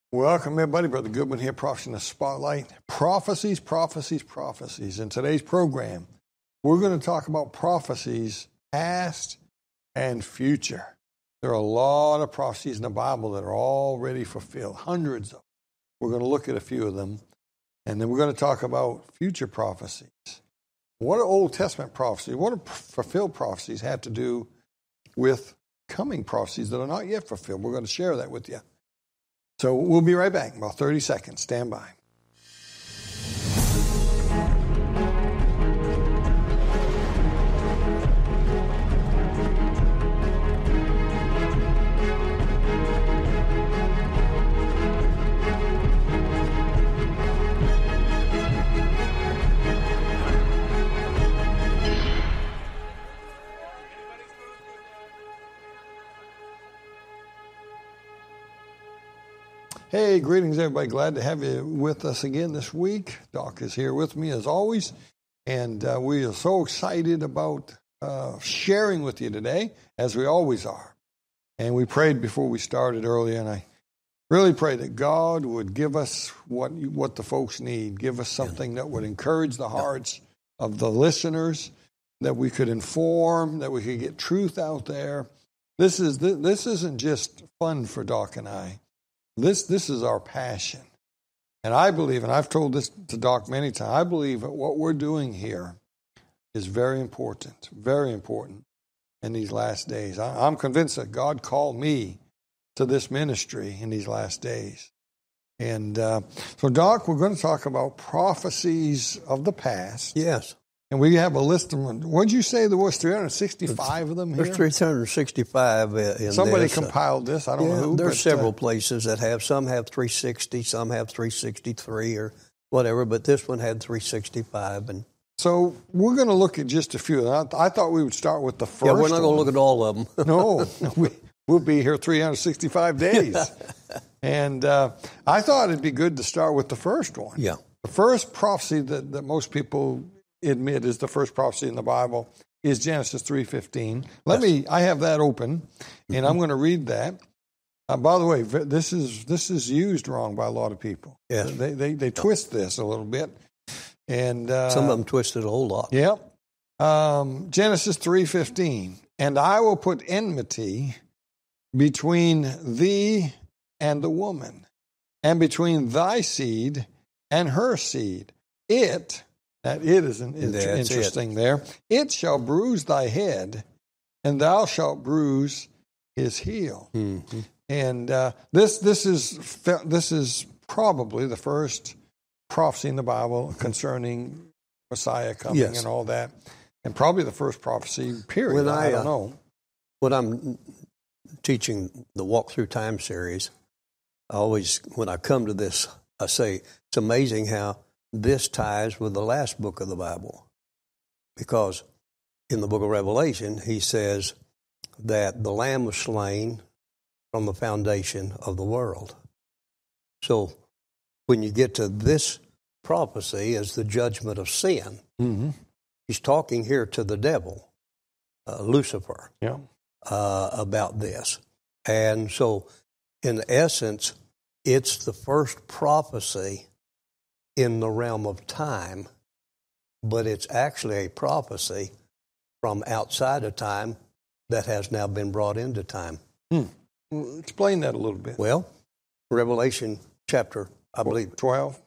Welcome, everybody. Brother Goodwin here, Prophecy in the Spotlight. Prophecies, prophecies, prophecies. In today's program, we're going to talk about prophecies, past and future. There are a lot of prophecies in the Bible that are already fulfilled, hundreds of them. We're going to look at a few of them, and then we're going to talk about future prophecies. What do Old Testament prophecies, what do fulfilled prophecies have to do with coming prophecies that are not yet fulfilled? We're going to share that with you. So we'll be right back in about 30 seconds. Stand by. Hey, greetings, everybody. Glad to have you with us again this week. Doc is here with me, as always, and we are so excited about sharing with you today, as we always are. And we prayed before we started earlier, and I really pray that God would give us what the folks need, give us something that would encourage the hearts of the listeners, that we could inform, that we could get truth out there. This isn't just fun for Doc and I. This is our passion. And I believe, and I've told this to Doc many times, I believe that what we're doing here is very important in these last days. I'm convinced that God called me to this ministry in these last days. And so, Doc, we're going to talk about prophecies of the past. Yes. And we have a list of them. What did you say there was 365 of them here? There's 365 in Somebody this. compiled this. I don't know who. There's several places that have. Some have 360, some have 363 or whatever, but this one had 365. And so we're going to look at just a few. I thought we would start with the first one. Yeah, we're not going to look at all of them. No, we'll be here 365 days. And I thought it'd be good to start with the first one. Yeah. The first prophecy that most people admit is the first prophecy in the Bible is Genesis 3:15. I have that open, and I'm going to read that. By the way, this is used wrong by a lot of people. Yes. They twist this a little bit, and some of them twist it a whole lot. Yep. Genesis 3:15, and I will put enmity between thee and the woman, and between thy seed and her seed. That it is interesting there. It shall bruise thy head, and thou shalt bruise his heel. Mm-hmm. And this is probably the first prophecy in the Bible concerning Messiah coming and all that, and probably the first prophecy, period. I don't know. When I'm teaching the Walk Through Time series, when I come to this, I say, it's amazing how this ties with the last book of the Bible, because in the book of Revelation, he says that the Lamb was slain from the foundation of the world. So when you get to this prophecy as the judgment of sin, he's talking here to the devil, Lucifer, about this. And so in essence, it's the first prophecy in the realm of time, but it's actually a prophecy from outside of time that has now been brought into time. Explain that a little bit. Well, Revelation chapter, I believe 12,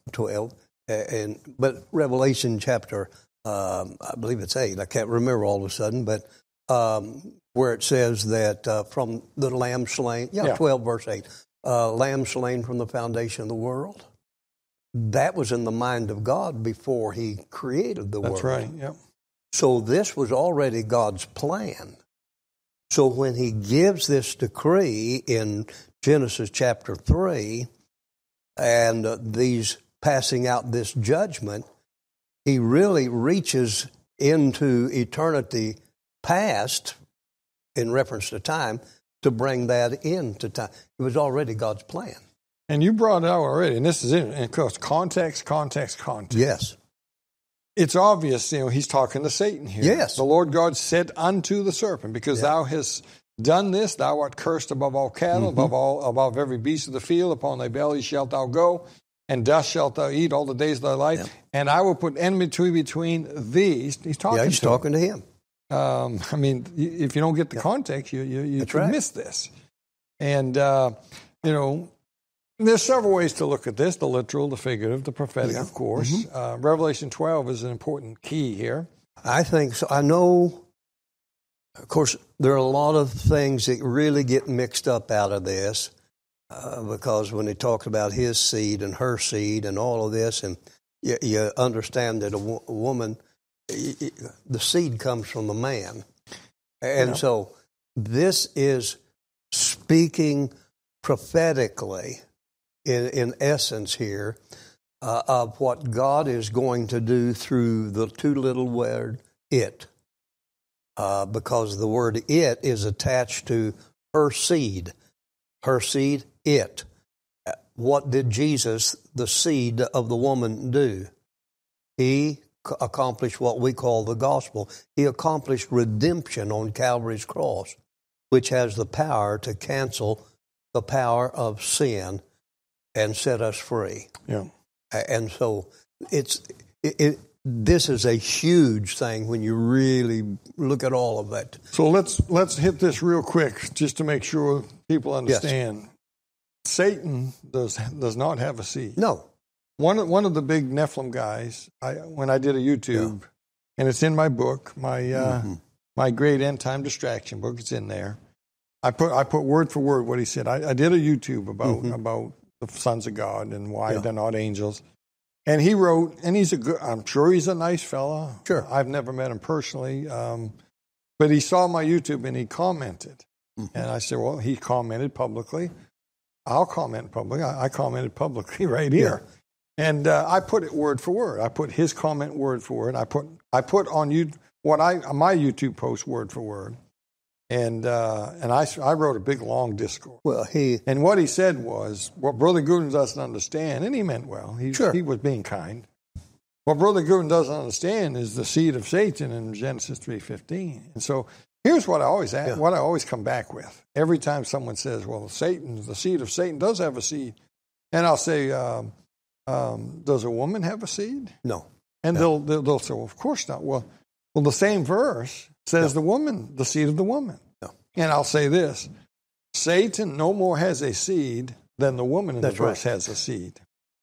but Revelation chapter, I believe it's 8. I can't remember all of a sudden, but where it says that from the Lamb slain, 12 verse 8, Lamb slain from the foundation of the world. That was in the mind of God before he created the world. That's right, yep. So this was already God's plan. So when he gives this decree in Genesis chapter 3, and these passing out this judgment, he really reaches into eternity past, in reference to time, to bring that into time. It was already God's plan. And you brought it out already, and this is it. And of course, context. Yes. It's obvious, he's talking to Satan here. Yes. The Lord God said unto the serpent, because thou hast done this, thou art cursed above all cattle, above every beast of the field. Upon thy belly shalt thou go, and dust shalt thou eat all the days of thy life. Yeah. And I will put enmity between these. He's talking to him. I mean, if you don't get the context, you could miss this. And, there's several ways to look at this, the literal, the figurative, the prophetic, of course. Revelation 12 is an important key here. I think so. I know, of course, there are a lot of things that really get mixed up out of this because when he talks about his seed and her seed and all of this, and you understand that a woman, the seed comes from the man. And so this is speaking prophetically, in essence here, of what God is going to do through the two little word, it. Because the word it is attached to her seed. Her seed, it. What did Jesus, the seed of the woman, do? He accomplished what we call the gospel. He accomplished redemption on Calvary's cross, which has the power to cancel the power of sin and set us free. Yeah. And so this is a huge thing when you really look at all of that. So let's hit this real quick just to make sure people understand. Yes. Satan does not have a seed. No. One of the big Nephilim guys, when I did a YouTube, and it's in my book, my great end time distraction book, it's in there. I put word for word what he said. I did a YouTube about the sons of God and why they're not angels. And he wrote, and I'm sure he's a nice fella. Sure. I've never met him personally. But he saw my YouTube and he commented. And I said, well, he commented publicly. I'll comment publicly. I commented publicly right here. Yeah. And I put it word for word. I put his comment word for word. I put on you my YouTube post word for word. And I wrote a big, long discourse. Well, and what he said was, what Brother Gruden doesn't understand, and he meant well. He was being kind. What Brother Gruden doesn't understand is the seed of Satan in Genesis 3:15. And so here's what I always come back with. Every time someone says, well, the seed of Satan does have a seed. And I'll say, does a woman have a seed? No. And they'll say, well, of course not. Well, the same verse says the seed of the woman. No. And I'll say this, Satan no more has a seed than the woman in the verse has a seed.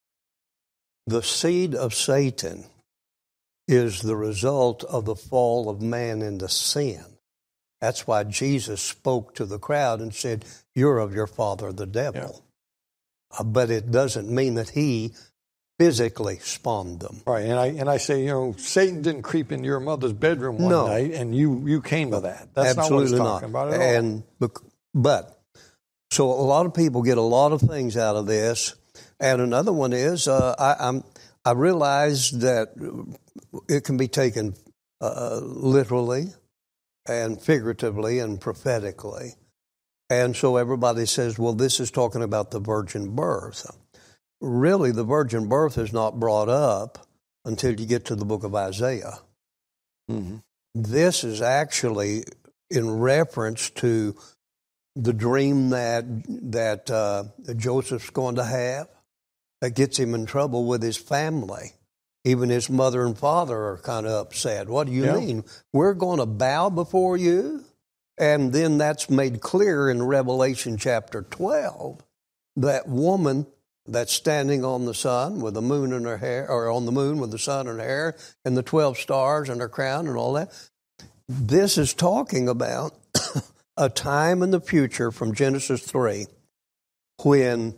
The seed of Satan is the result of the fall of man into sin. That's why Jesus spoke to the crowd and said, you're of your father, the devil. Yeah. But it doesn't mean that he physically spawned them. Right, and I say, Satan didn't creep into your mother's bedroom one night, and you came to that. That's absolutely not what he's talking about at all. But so a lot of people get a lot of things out of this, and another one is I realize that it can be taken literally and figuratively and prophetically, and so everybody says, well, this is talking about the virgin birth. Really, the virgin birth is not brought up until you get to the book of Isaiah. Mm-hmm. This is actually in reference to the dream that Joseph's going to have that gets him in trouble with his family. Even his mother and father are kind of upset. What do you mean? We're going to bow before you? And then that's made clear in Revelation chapter 12, that woman that's standing on the sun with the moon in her hair, or on the moon with the sun in her hair, and the 12 stars in her crown and all that. This is talking about a time in the future from Genesis 3 when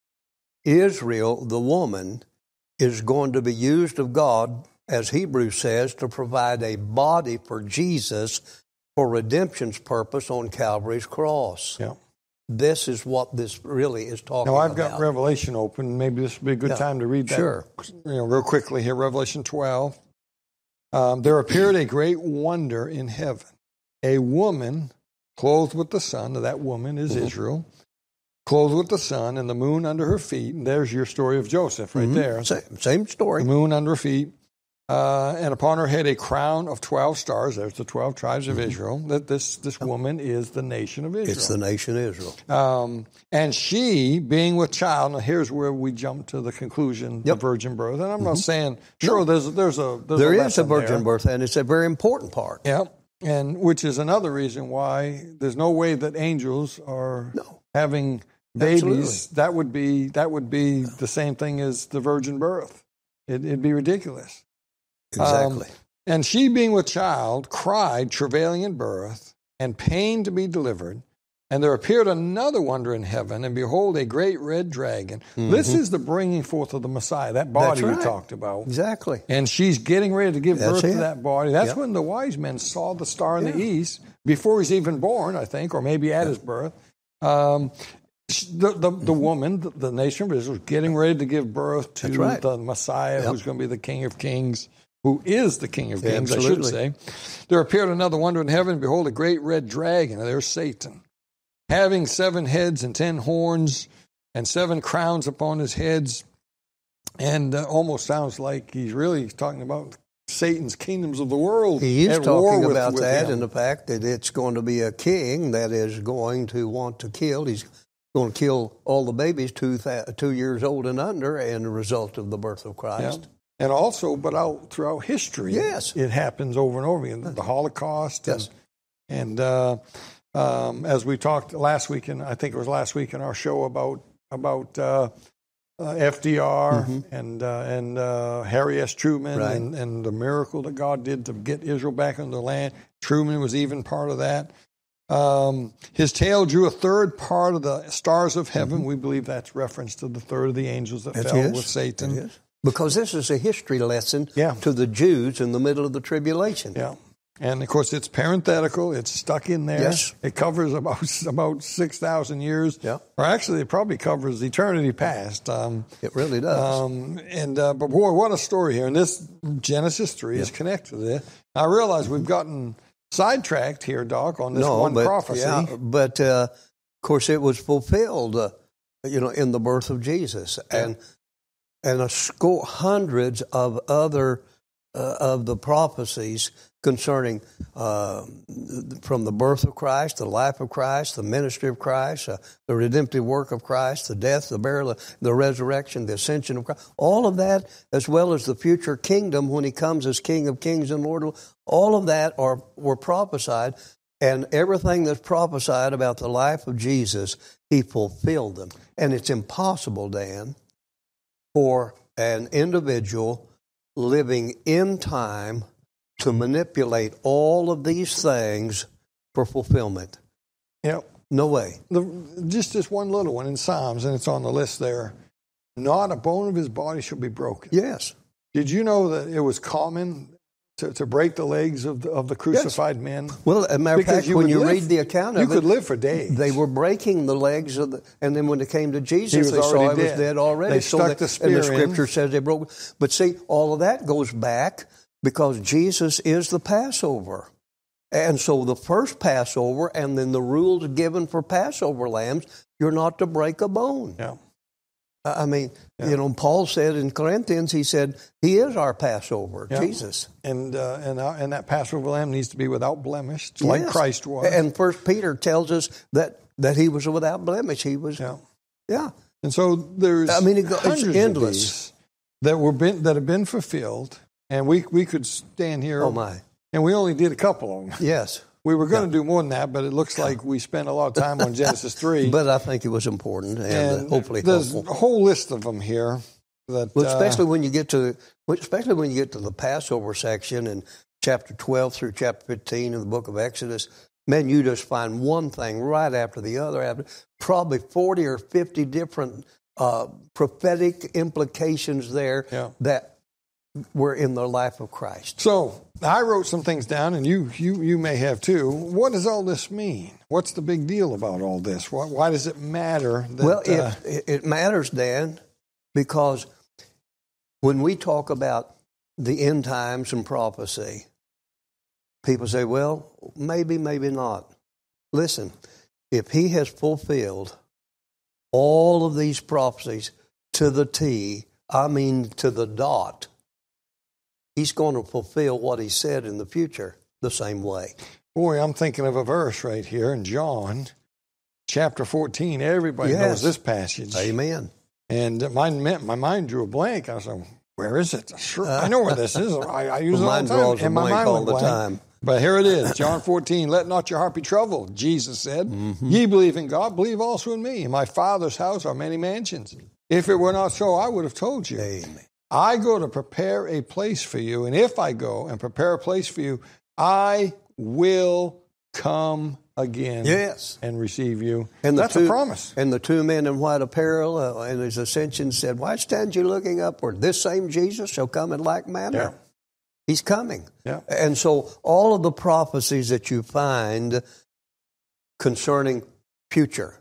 Israel, the woman, is going to be used of God, as Hebrews says, to provide a body for Jesus for redemption's purpose on Calvary's cross. Yeah. This is what this really is talking about. Now, I've got Revelation open. Maybe this would be a good time to read that real quickly here. Revelation 12. There appeared a great wonder in heaven. A woman clothed with the sun. Now, that woman is Israel. Clothed with the sun and the moon under her feet. And there's your story of Joseph right there. Same story. The moon under her feet. and upon her head a crown of 12 stars. There's the 12 tribes of Israel. That this woman is the nation of Israel. It's the nation Israel. And she, being with child, now here's where we jump to the conclusion, the virgin birth. And I'm not saying, there's a virgin birth, and it's a very important part. Yeah, and which is another reason why there's no way that angels are having babies. Absolutely. That would be the same thing as the virgin birth. It'd be ridiculous. Exactly. And she, being with child, cried, travailing in birth, and pain to be delivered. And there appeared another wonder in heaven, and behold, a great red dragon. Mm-hmm. This is the bringing forth of the Messiah, that body we talked about. Exactly. And she's getting ready to give birth to that body. That's when the wise men saw the star in the east, before he's even born, I think, or maybe at his birth. The woman, the nation of Israel, is getting ready to give birth to the Messiah, who's going to be the King of Kings, who is the King of Kings, I should say. There appeared another wonder in heaven, and behold, a great red dragon, and there's Satan, having 7 heads and 10 horns, and 7 crowns upon his heads. And almost sounds like he's really talking about Satan's kingdoms of the world. He is talking about that him. And the fact that it's going to be a king that is going to want to kill. He's going to kill all the babies 2 years old and under, and the result of the birth of Christ. Yeah. And also, but throughout history, it happens over and over again. The Holocaust, and as we talked last week, and I think it was last week in our show about FDR and Harry S. Truman and the miracle that God did to get Israel back into the land. Truman was even part of that. His tail drew a third part of the stars of heaven. We believe that's reference to the third of the angels that fell with Satan. It is. Because this is a history lesson to the Jews in the middle of the tribulation. Yeah. And, of course, it's parenthetical. It's stuck in there. Yes. It covers about 6,000 years. Yeah. Or actually, it probably covers eternity past. It really does. But, boy, what a story here. And this Genesis 3 is connected to this. I realize we've gotten sidetracked here, Doc, on this prophecy. Yeah, but, of course, it was fulfilled, in the birth of Jesus. Yeah. And hundreds of other of the prophecies concerning from the birth of Christ, the life of Christ, the ministry of Christ, the redemptive work of Christ, the death, the burial, the resurrection, the ascension of Christ, all of that, as well as the future kingdom when he comes as King of Kings and Lord, all of that were prophesied, and everything that's prophesied about the life of Jesus, he fulfilled them. And it's impossible, Dan, for an individual living in time to manipulate all of these things for fulfillment. Yep. No way. Just this one little one in Psalms, and it's on the list there. Not a bone of his body shall be broken. Yes. Did you know that it was common to break the legs of the crucified men? Well, as a matter of fact, when you read the account of it, you could live for days. They were breaking the legs and then when it came to Jesus, they saw he was dead already. They stuck the spear in. And the Scripture says they broke. But see, all of that goes back because Jesus is the Passover. And so the first Passover and then the rules given for Passover lambs, you're not to break a bone. Yeah. I mean, Paul said in Corinthians, he said, he is our Passover, Jesus. And that Passover lamb needs to be without blemish, like Christ was. And 1 Peter tells us that he was without blemish. He was, And so there's it's endless that have been fulfilled, and we could stand here. Oh, my. And we only did a couple of them. Yes. We were going to do more than that, but it looks like we spent a lot of time on Genesis 3. But I think it was important and hopefully there's helpful. A whole list of them here. Especially when you get to the Passover section in chapter 12 through chapter 15 in the book of Exodus, man, you just find one thing right after the other, probably 40 or 50 different prophetic implications there that were in the life of Christ. So I wrote some things down, and you may have too. What does all this mean? What's the big deal about all this? Why does it matter? It matters, Dan, because when we talk about the end times and prophecy, people say, well, maybe, maybe not. Listen, if he has fulfilled all of these prophecies to the T, I mean to the dot, He's going to fulfill what he said in the future the same way. Boy, I'm thinking of a verse right here in John chapter 14. Everybody knows this passage. Amen. And my mind drew a blank. I was like, where is it? Sure, I know where this is. I use it all the time. And my mind all the time. But here it is, John 14, let not your heart be troubled, Jesus said. Ye believe in God, believe also in me. In my Father's house are many mansions. If it were not so, I would have told you. Amen. I go to prepare a place for you, and if I go and prepare a place for you, I will come again and receive you. And that's a promise. And the two men in white apparel in his ascension said, why stand you looking upward? This same Jesus shall come in like manner. Yeah. He's coming. Yeah. And so all of the prophecies that you find concerning future,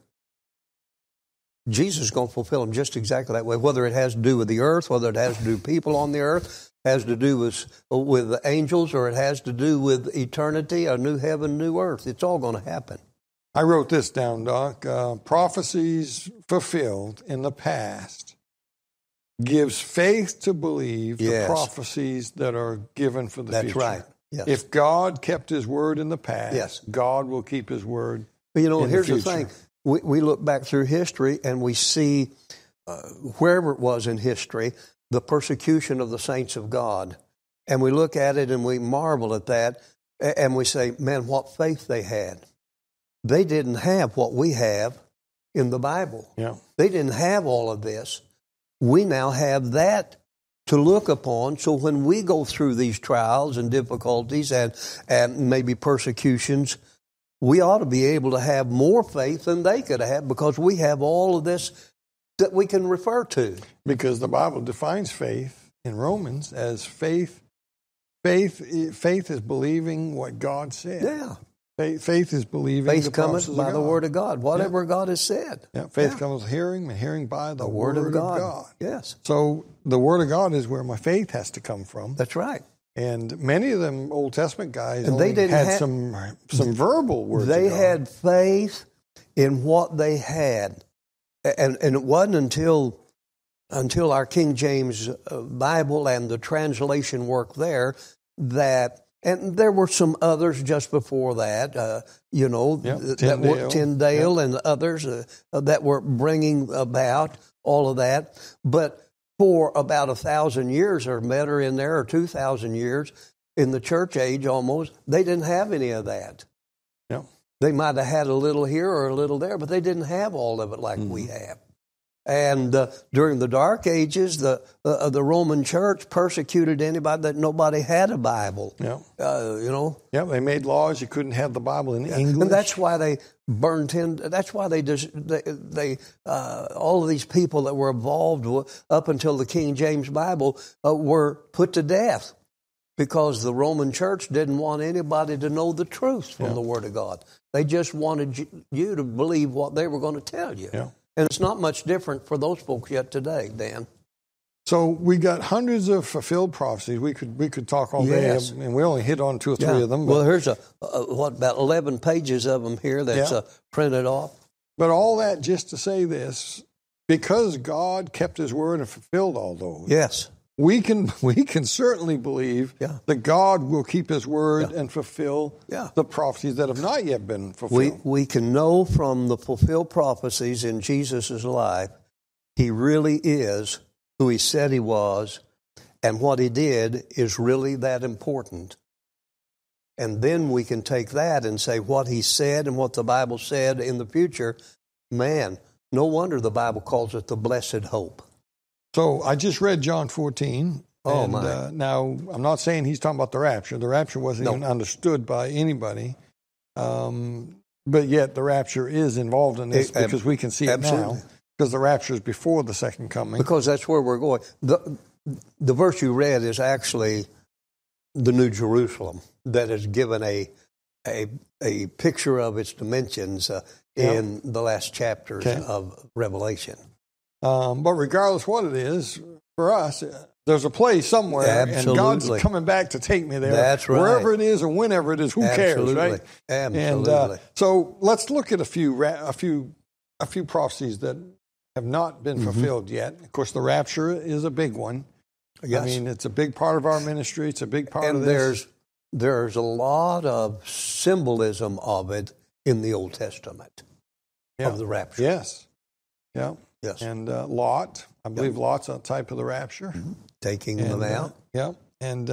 Jesus is going to fulfill them just exactly that way, whether it has to do with the earth, whether it has to do with people on the earth, has to do with angels, or it has to do with eternity, a new heaven, new earth. It's all going to happen. I wrote this down, Doc. Prophecies fulfilled in the past gives faith to believe the prophecies that are given for the future. That's right. Yes. If God kept his word in the past, God will keep his word in the future. Here's the thing. We look back through history and we see, wherever it was in history, the persecution of the saints of God. And we look at it and we marvel at that, and we say, man, what faith they had. They didn't have what we have in the Bible. Yeah. They didn't have all of this. We now have that to look upon. So when we go through these trials and difficulties and maybe persecutions, we ought to be able to have more faith than they could have, because we have all of this that we can refer to. Because the Bible defines faith in Romans as faith. Faith is believing what God said. Yeah. Faith is believing faith the promises cometh by of God. the word of God, whatever God has said. Yeah. Faith comes with hearing, and hearing by the word of God. Yes. So the word of God is where my faith has to come from. That's right. And many of them Old Testament guys and they didn't had some verbal words. They had faith in what they had. And it wasn't until our King James Bible and the translation work there that, and there were some others just before that, Tyndale and others that were bringing about all of that. But for about 1,000 years or better in there, or 2,000 years in the church age almost, they didn't have any of that. Yeah. They might have had a little here or a little there, but they didn't have all of it like we have. And during the Dark Ages, the Roman Church persecuted anybody that nobody had a Bible. Yeah. Yeah, they made laws you couldn't have the Bible in English. And that's why they burned that's why they all of these people that were involved up until the King James Bible were put to death, because the Roman Church didn't want anybody to know the truth from the Word of God. They just wanted you to believe what they were going to tell you. Yeah. And it's not much different for those folks yet today, Dan. So we got hundreds of fulfilled prophecies. We could talk all day, and we only hit on 2 or 3 of them. Well, here's about 11 pages of them here that's printed off. But all that just to say this, because God kept his word and fulfilled all those. Yes. We can certainly believe that God will keep his word and fulfill the prophecies that have not yet been fulfilled. We can know from the fulfilled prophecies in Jesus' life, he really is who he said he was, and what he did is really that important. And then we can take that and say what he said and what the Bible said in the future, man, no wonder the Bible calls it the blessed hope. So I just read John 14. Oh, my. Now, I'm not saying he's talking about the rapture. The rapture wasn't even understood by anybody. But yet the rapture is involved in this because we can see it now. Because the rapture is before the second coming. Because that's where we're going. The verse you read is actually the New Jerusalem that is given a picture of its dimensions in the last chapters of Revelation. But regardless what it is, for us, there's a place somewhere, and God's coming back to take me there. That's right. Wherever it is or whenever it is, who cares, right? Absolutely. And so let's look at a few prophecies that have not been fulfilled yet. Of course, the rapture is a big one. Yes. I mean, it's a big part of our ministry. It's a big part of this. And there's a lot of symbolism of it in the Old Testament of the rapture. Yes. Yeah. Yes. And Lot, I believe Lot's a type of the rapture. Mm-hmm. Taking them out. And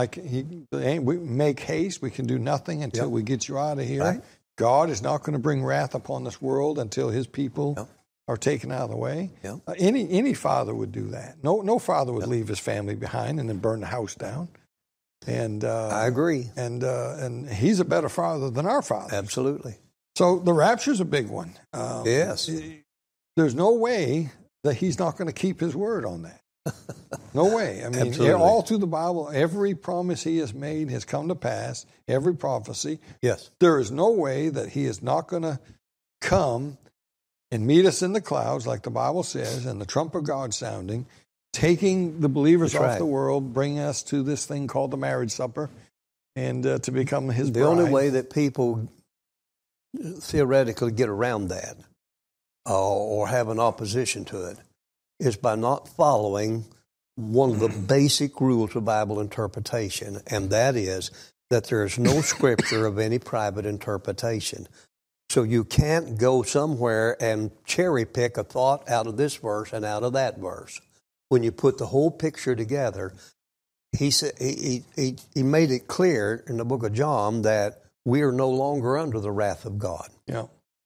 we make haste. We can do nothing until we get you out of here. Right. God is not going to bring wrath upon this world until His people are taken out of the way. Any father would do that. No father would leave his family behind and then burn the house down. And I agree. And He's a better father than our father. Absolutely. So the rapture's a big one. Yes. There's no way that He's not going to keep His word on that. No way. I mean, Absolutely. all through the Bible, every promise He has made has come to pass, every prophecy. Yes. There is no way that He is not going to come and meet us in the clouds, like the Bible says, and the trump of God sounding, taking the believers off the world, bringing us to this thing called the marriage supper, and to become His bride. The only way that people theoretically get around that or have an opposition to it is by not following one of the basic rules of Bible interpretation, and that is that there is no scripture of any private interpretation. So you can't go somewhere and cherry pick a thought out of this verse and out of that verse. When you put the whole picture together, he said he made it clear in the book of John that we are no longer under the wrath of God. Yeah.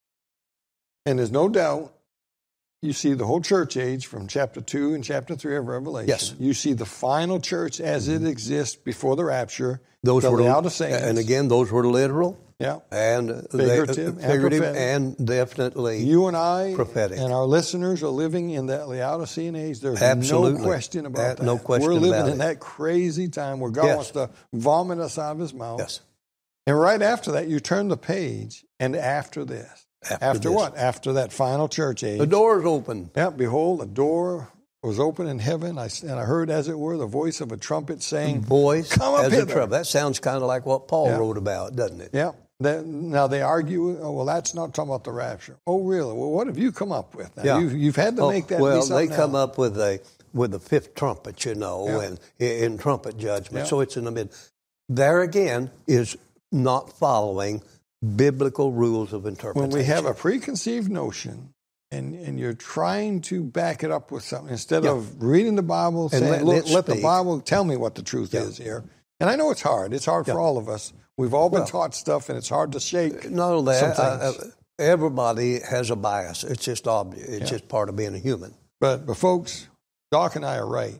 And there's no doubt, you see the whole church age from chapter 2 and chapter 3 of Revelation. Yes. You see the final church as it exists before the rapture. Those the were Laodiceans. And again, those were literal. Yeah. And figurative and definitely you and I prophetic. And our listeners are living in that Laodicean age. There's Absolutely. no question about that. No question We're living about in that crazy time where God wants to vomit us out of His mouth. Yes. And right after that, you turn the page, and after this. After what? After that final church age. The door is open. Yeah, behold, a door was open in heaven, and I heard, as it were, the voice of a trumpet saying, "Come up hither." That sounds kind of like what Paul wrote about, doesn't it? Yeah. Now they argue, well, that's not talking about the rapture. Oh, really? Well, what have you come up with? Now, you've had to make that be something they come else. up with the fifth trumpet, and in trumpet judgment. So it's in the mid. There again is not following biblical rules of interpretation. When we have a preconceived notion and you're trying to back it up with something, instead of reading the Bible, saying, let the Bible tell me what the truth is here. And I know it's hard. It's hard for all of us. We've all been taught stuff, and it's hard to shake. Not only that, everybody has a bias. It's just obvious. It's just part of being a human. But folks, Doc and I are right.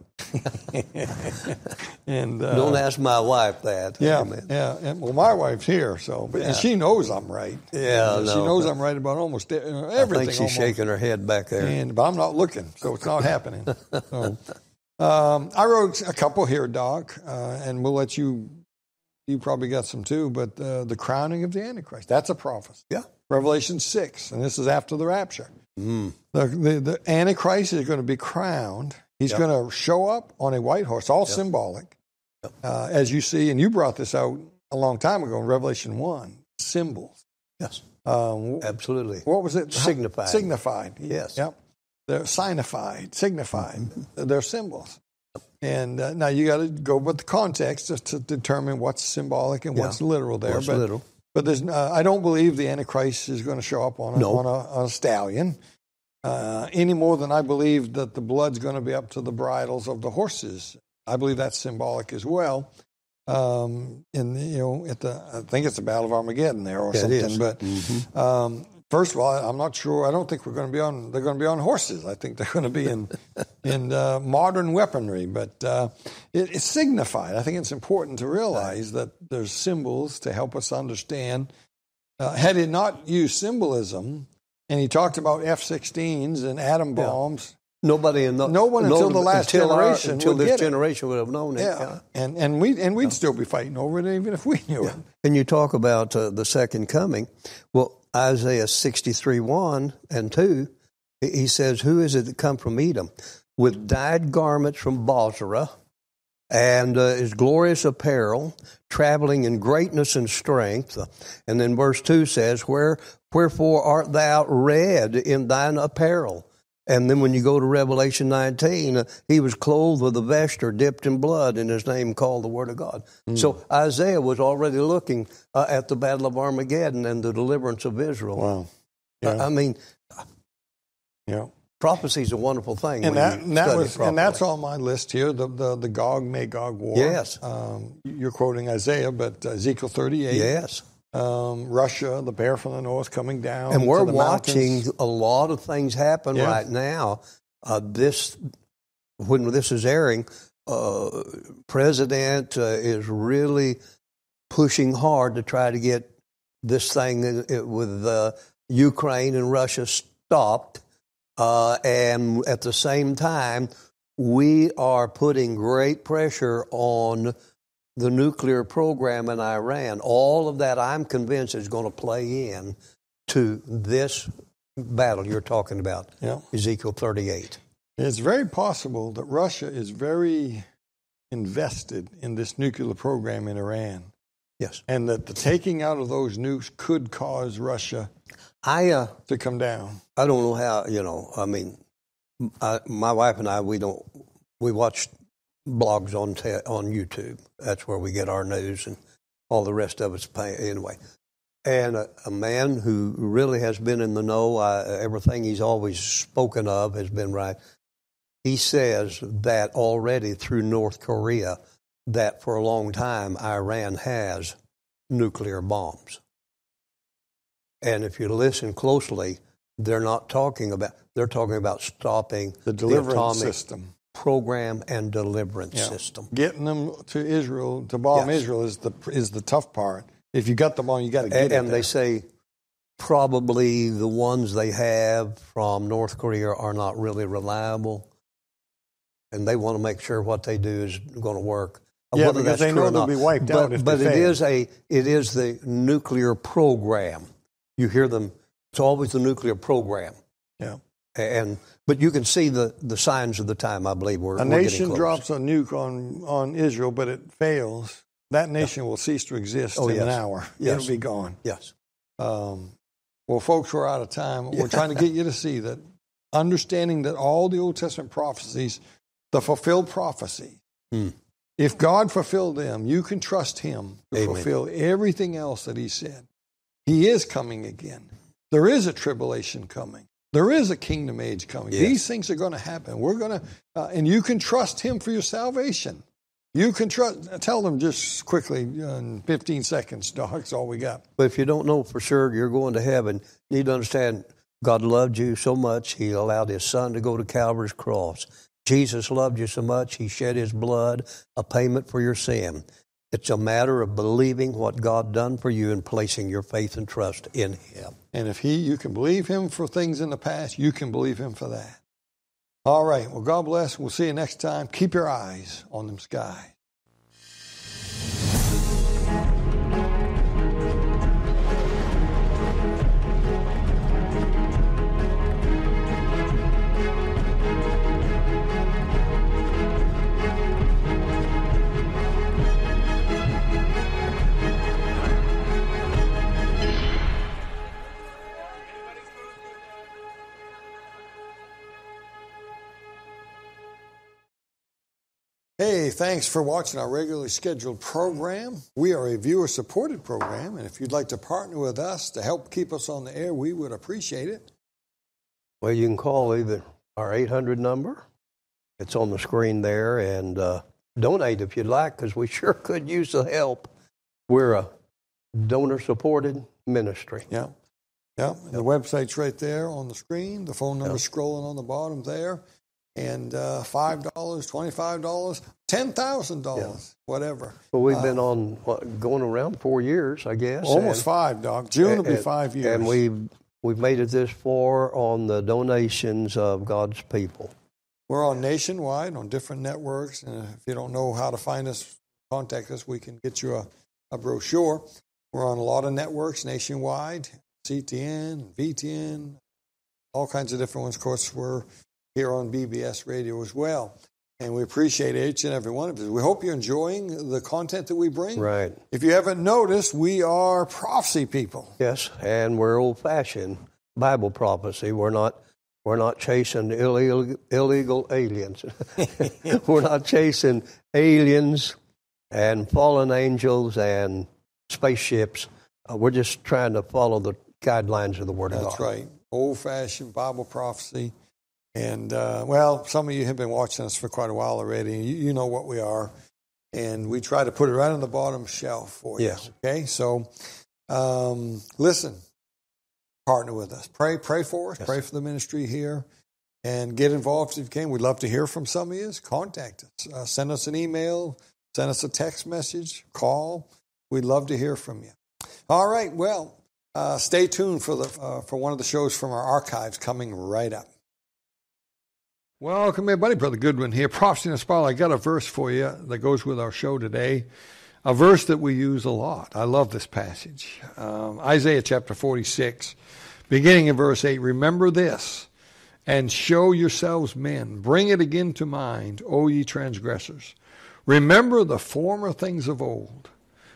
And don't ask my wife that. Yeah. And, well, my wife's here, and she knows I'm right. Yeah, she knows I'm right about almost everything. I think she's shaking her head back there. But I'm not looking, so it's not happening. So, I wrote a couple here, Doc, and we'll let you. You probably got some too, but the crowning of the Antichrist. That's a prophecy. Yeah. Revelation 6, and this is after the rapture. The Antichrist is going to be crowned. He's going to show up on a white horse, all symbolic. As you see, and you brought this out a long time ago in Revelation 1, symbols. Yes. Absolutely. What was it? Signified. Signified. Yes. Yep. They're signified. They're symbols. And now you got to go with the context to determine what's symbolic and what's literal there. But there's, I don't believe the Antichrist is going to show up on a stallion any more than I believe that the blood's going to be up to the bridles of the horses. I believe that's symbolic as well. I think it's the Battle of Armageddon there or something. It is. But first of all, I'm not sure. I don't think they're going to be on horses. I think they're going to be in modern weaponry. But it's signified. I think it's important to realize that there's symbols to help us understand. Had it not used symbolism, and he talked about F-16s and atom bombs. No one until the last generation until would this get generation would have known it. Yeah. And we'd still be fighting over it even if we knew it. And you talk about the second coming. Well, Isaiah 63:1 and 2, he says, "Who is it that come from Edom with dyed garments from Bozrah and his glorious apparel, traveling in greatness and strength?" And then verse 2 says, "Wherefore art thou red in thine apparel?" And then when you go to Revelation 19, he was clothed with a vesture dipped in blood, and his name called the Word of God. So Isaiah was already looking at the Battle of Armageddon and the deliverance of Israel. Wow. Yeah. I mean, Yeah. prophecy is a wonderful thing. And that's on my list here, the Gog Magog war. Yes. You're quoting Isaiah, but Ezekiel 38. Yes. Russia, the bear from the north coming down. And we're to the watching mountains. a lot of things happen right now. When this is airing, President is really pushing hard to try to get this thing with Ukraine and Russia stopped. And at the same time, we are putting great pressure on the nuclear program in Iran. All of that, I'm convinced, is going to play in to this battle you're talking about, Ezekiel 38. It's very possible that Russia is very invested in this nuclear program in Iran. Yes. And that the taking out of those nukes could cause Russia to come down. I don't know how, I mean, my wife and I, we watch blogs on YouTube. That's where we get our news, and all the rest of it's anyway. And a man who really has been in the know, everything he's always spoken of has been right. He says that already through North Korea, that for a long time Iran has nuclear bombs. And if you listen closely, they're talking about stopping the deliverance atomic system program and deliverance system. Getting them to Israel, to bomb Israel is the tough part. If you got the bomb, you got to get it. And they say probably the ones they have from North Korea are not really reliable, and they want to make sure what they do is going to work. Yeah, because they know they'll be wiped out if they fail. It is the nuclear program. You hear them. It's always the nuclear program. Yeah. But you can see the signs of the time, I believe. We're nation drops a nuke on Israel, but it fails. That nation will cease to exist in an hour. Yes. It'll be gone. Yes. Well, folks, we're out of time. We're trying to get you to see that, understanding that all the Old Testament prophecies, the fulfilled prophecy, if God fulfilled them, you can trust Him to fulfill everything else that He said. He is coming again. There is a tribulation coming. There is a kingdom age coming. Yes. These things are going to happen. We're going to, and you can trust Him for your salvation. You can tell them just quickly in 15 seconds, Doc. That's all we got. But if you don't know for sure you're going to heaven, you need to understand God loved you so much, He allowed His Son to go to Calvary's cross. Jesus loved you so much, He shed His blood, a payment for your sin. It's a matter of believing what God done for you and placing your faith and trust in Him. And if you can believe Him for things in the past, you can believe Him for that. All right. Well, God bless. We'll see you next time. Keep your eyes on them skies. Hey, thanks for watching our regularly scheduled program. We are a viewer-supported program, and if you'd like to partner with us to help keep us on the air, we would appreciate it. Well, you can call either our 800 number. It's on the screen there, and donate if you'd like, because we sure could use the help. We're a donor-supported ministry. Yeah. The website's right there on the screen. The phone number's scrolling on the bottom there. And $5, $25, $10,000, whatever. Well, we've been on going around 4 years, I guess. Almost 5, Doc. June will be 5 years. And we've made it this far on the donations of God's people. We're on nationwide on different networks. And if you don't know how to find us, contact us. We can get you a brochure. We're on a lot of networks nationwide, CTN, VTN, all kinds of different ones. Of course, we're here on BBS Radio as well. And we appreciate each and every one of you. We hope you're enjoying the content that we bring. Right. If you haven't noticed, we are prophecy people. Yes, and we're old-fashioned Bible prophecy. We're not We're not chasing illegal aliens. We're not chasing aliens and fallen angels and spaceships. We're just trying to follow the guidelines of the Word of God. That's right. Old-fashioned Bible prophecy. And, well, some of you have been watching us for quite a while already. You know what we are. And we try to put it right on the bottom shelf for you. Yes. Okay? So, listen. Partner with us. Pray for us. Yes. Pray for the ministry here. And get involved if you can. We'd love to hear from some of you. Contact us. Send us an email. Send us a text message. Call. We'd love to hear from you. All right. Well, stay tuned for one of the shows from our archives coming right up. Welcome, everybody. Brother Goodwin here. Prophecy in the Spotlight. I got a verse for you that goes with our show today. A verse that we use a lot. I love this passage. Isaiah chapter 46, beginning in verse 8. Remember this, and show yourselves men. Bring it again to mind, O ye transgressors. Remember the former things of old.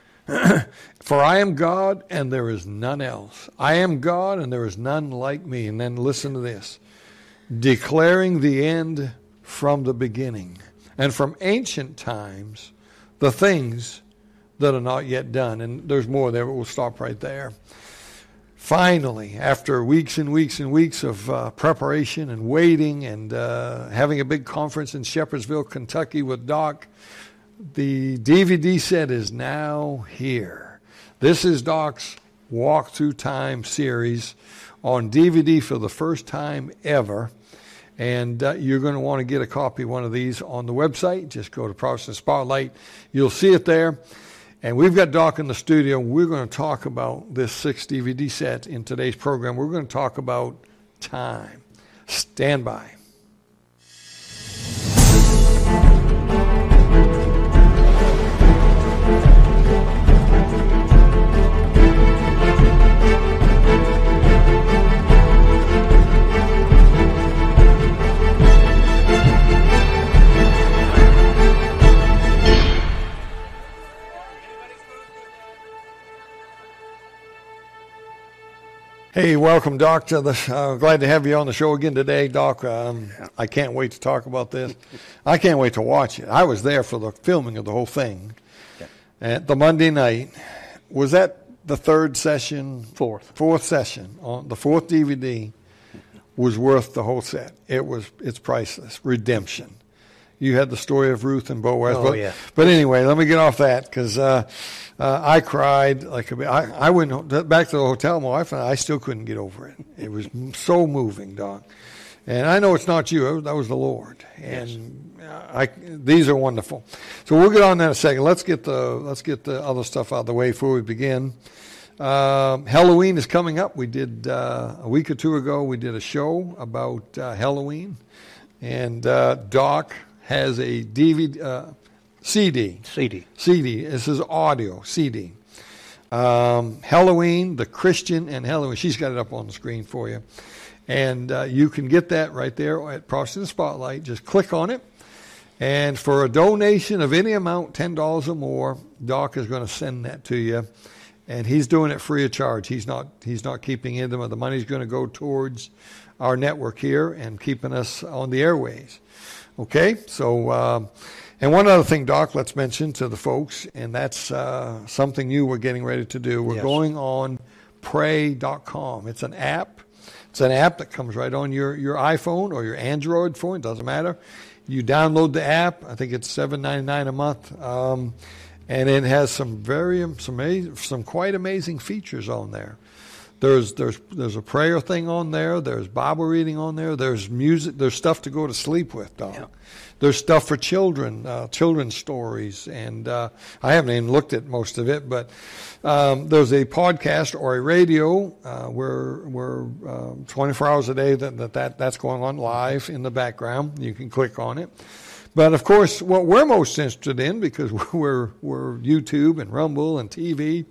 For I am God, and there is none else. I am God, and there is none like me. And then listen to this. Declaring the end from the beginning, and from ancient times, the things that are not yet done. And there's more there, but we'll stop right there. Finally, after weeks and weeks and weeks of preparation and waiting and having a big conference in Shepherdsville, Kentucky with Doc, the DVD set is now here. This is Doc's Walk Through Time series on DVD for the first time ever. And you're going to want to get a copy of one of these on the website. Just go to Prophecy Spotlight. You'll see it there. And we've got Doc in the studio. We're going to talk about this 6 DVD set in today's program. We're going to talk about time. Stand by. Hey, welcome, Doc. Glad to have you on the show again today, Doc. I can't wait to talk about this. I can't wait to watch it. I was there for the filming of the whole thing. Yeah. At the Monday night. Was that the third session? Fourth session. On the fourth DVD was worth the whole set. It's priceless. Redemption. You had the story of Ruth and Boaz. Yeah. But anyway, let me get off that because I cried like a baby. I went back to the hotel, my wife and I still couldn't get over it. It was so moving, Doc. And I know it's not you. That was the Lord. And yes. These are wonderful. So we'll get on that in a second. Let's get the other stuff out of the way before we begin. Halloween is coming up. We did a week or two ago. We did a show about Halloween, and Doc has a CD. This is audio CD. Halloween, the Christian and Halloween. She's got it up on the screen for you. And you can get that right there at Prophecy in the Spotlight. Just click on it. And for a donation of any amount, $10 or more, Doc is going to send that to you. And he's doing it free of charge. He's not keeping any of the money's going to go towards our network here and keeping us on the airways. Okay? So, and one other thing, Doc, let's mention to the folks, and that's something new we're getting ready to do. We're going on pray.com. It's an app. It's an app that comes right on your iPhone or your Android phone. It doesn't matter. You download the app. I think it's $7.99 a month, and it has some quite amazing features on there. There's a prayer thing on there. There's Bible reading on there. There's music. There's stuff to go to sleep with, Doc. Yeah. There's stuff for children, children's stories, and I haven't even looked at most of it, but there's a podcast or a radio where 24 hours a day that's going on live in the background. You can click on it. But, of course, what we're most interested in, because we're YouTube and Rumble and TV,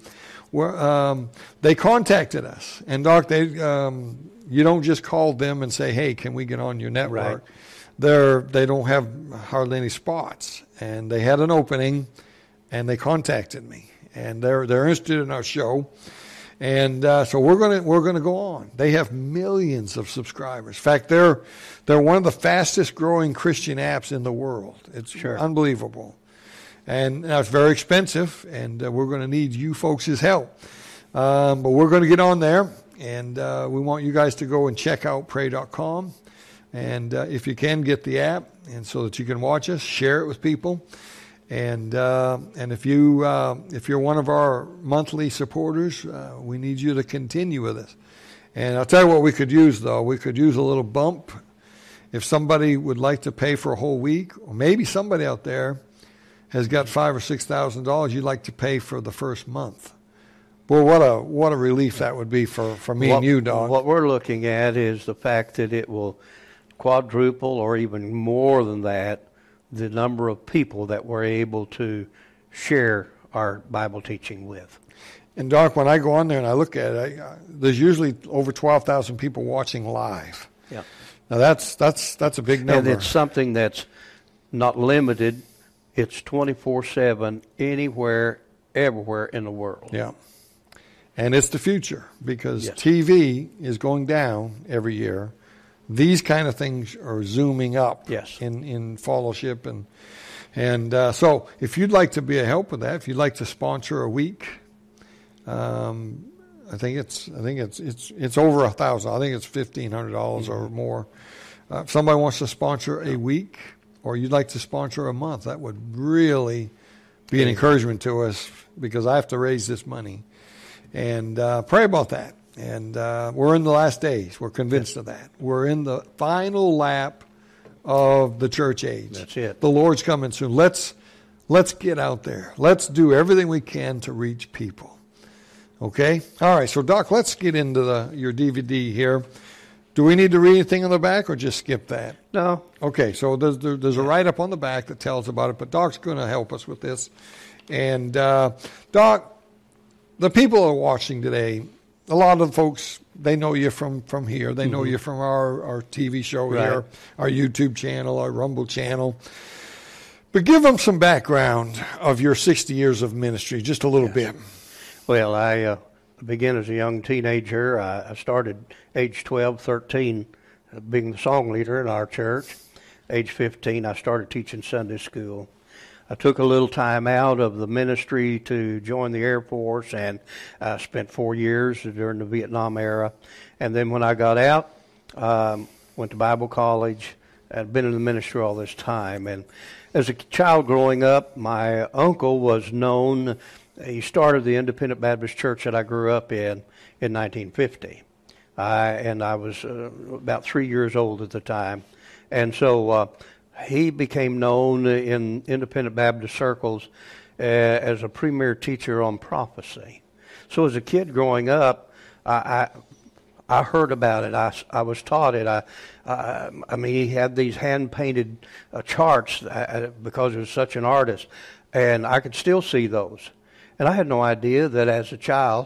they contacted us. And, Doc, you don't just call them and say, hey, can we get on your network? Right. They don't have hardly any spots. And they had an opening, and they contacted me. And they're interested in our show. And so we're gonna go on. They have millions of subscribers. In fact, they're one of the fastest growing Christian apps in the world. It's unbelievable. And now it's very expensive, and we're going to need you folks' help. But we're going to get on there, and we want you guys to go and check out pray.com. And if you can, get the app, and so that you can watch us, share it with people. And if you're one of our monthly supporters, we need you to continue with us. And I'll tell you what we could use, though. We could use a little bump. If somebody would like to pay for a whole week, or maybe somebody out there has got $5,000 or $6,000 you'd like to pay for the first month. Well, what a relief that would be for me and you, Doc. What we're looking at is the fact that it will quadruple or even more than that the number of people that we're able to share our Bible teaching with. And Doc, when I go on there and I look at it, there's usually over 12,000 people watching live. Yeah. Now that's a big number. And it's something that's not limited. It's 24/7, anywhere, everywhere in the world. Yeah. And it's the future, because Yes. TV is going down every year. These kind of things are zooming up in fellowship. And so if you'd like to be a help with that, if you'd like to sponsor a week, I think it's over $1,000. I think it's $1,500 or more. If somebody wants to sponsor a week, or you'd like to sponsor a month, that would really be an encouragement to us, because I have to raise this money. And pray about that. And we're in the last days. We're convinced of that. We're in the final lap of the church age. That's it. The Lord's coming soon. Let's get out there. Let's do everything we can to reach people. Okay? All right, so Doc, let's get into your DVD here. Do we need to read anything on the back, or just skip that? No. Okay, so there's a write-up on the back that tells about it, but Doc's going to help us with this. And Doc, the people who are watching today, a lot of folks, they know you from here. They know you from our TV show here, our YouTube channel, our Rumble channel. But give them some background of your 60 years of ministry, just a little bit. Well, I began as a young teenager. I started age 12, 13, being the song leader in our church. Age 15, I started teaching Sunday school. I took a little time out of the ministry to join the Air Force, and I spent 4 years during the Vietnam era. And then when I got out, went to Bible college. I'd been in the ministry all this time. And as a child growing up, my uncle was known. He started the Independent Baptist Church that I grew up in 1950. And I was about 3 years old at the time. And so he became known in Independent Baptist circles as a premier teacher on prophecy. So as a kid growing up, I heard about it. I was taught it. I mean, he had these hand-painted charts because he was such an artist, and I could still see those. And I had no idea that as a child,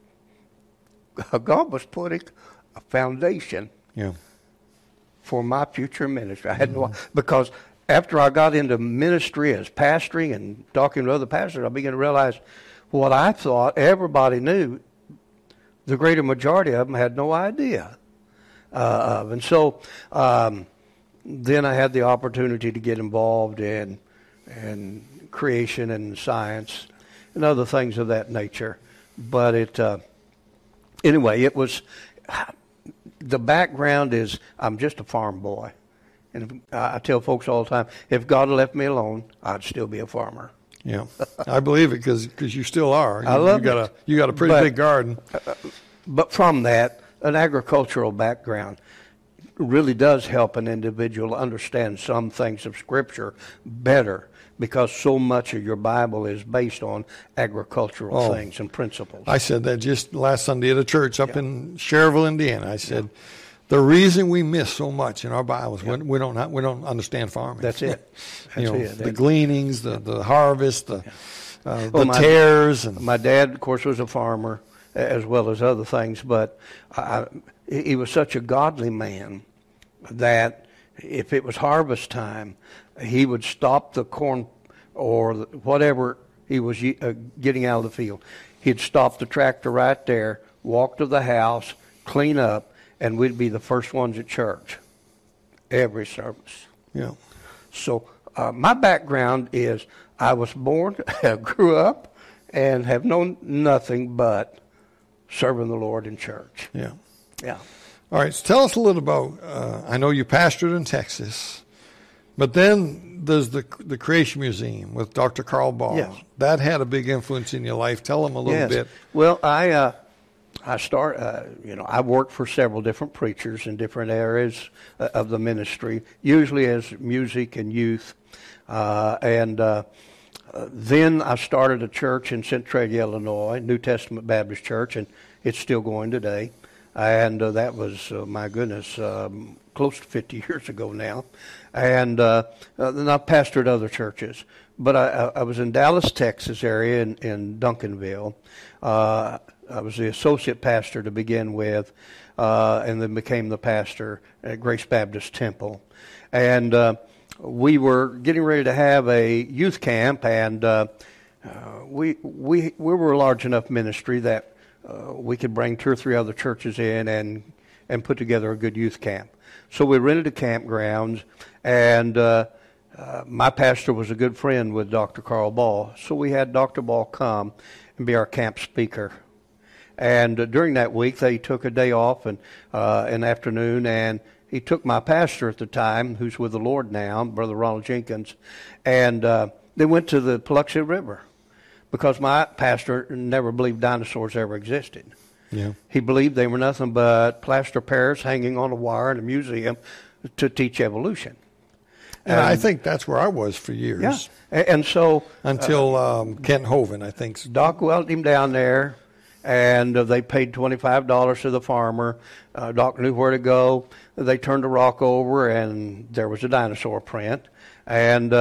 God was putting a foundation for my future ministry. I had no, because after I got into ministry as pastoring and talking to other pastors, I began to realize what I thought everybody knew, the greater majority of them had no idea of. And so then I had the opportunity to get involved in creation and science and other things of that nature. But anyway, it was... The background is I'm just a farm boy. And I tell folks all the time, if God had left me alone, I'd still be a farmer. Yeah, I believe it because you still are. I love it. You got a pretty big garden. But from that, an agricultural background really does help an individual understand some things of Scripture better, because so much of your Bible is based on agricultural things and principles. I said that just last Sunday at a church up in Cherville, Indiana. I said, the reason we miss so much in our Bibles, we don't understand farming. That's it. The gleanings, the harvest, the tares. And my dad, of course, was a farmer as well as other things, but he was such a godly man that if it was harvest time, he would stop the corn or whatever he was getting out of the field. he'd stop the tractor right there, walk to the house, clean up, and we'd be the first ones at church every service. Yeah. So my background is I was born, grew up, and have known nothing but serving the Lord in church. Yeah. Yeah. All right, so tell us a little about, I know you pastored in Texas, but then there's the Creation Museum with Dr. Carl Ball. Yes. That had a big influence in your life. Tell them a little bit. Well, I worked for several different preachers in different areas of the ministry, usually as music and youth. Then I started a church in Centralia, Illinois, New Testament Baptist Church, and it's still going today. And that was, my goodness, close to 50 years ago now. And then I pastored other churches. But I was in Dallas, Texas area in Duncanville. I was the associate pastor to begin with, and then became the pastor at Grace Baptist Temple. And we were getting ready to have a youth camp, and we were a large enough ministry that we could bring 2 or 3 other churches in and put together a good youth camp. So we rented a campground, and my pastor was a good friend with Dr. Carl Ball, so we had Dr. Ball come and be our camp speaker. And during that week, they took a day off and an afternoon, and he took my pastor at the time, who's with the Lord now, Brother Ronald Jenkins, and they went to the Paluxy River, because my pastor never believed dinosaurs ever existed. Yeah. He believed they were nothing but plaster pears hanging on a wire in a museum to teach evolution. And I think that's where I was for years. Yeah. And so until Kent Hovind, I think. Doc welted him down there, and they paid $25 to the farmer. Doc knew where to go. They turned the rock over, and there was a dinosaur print. And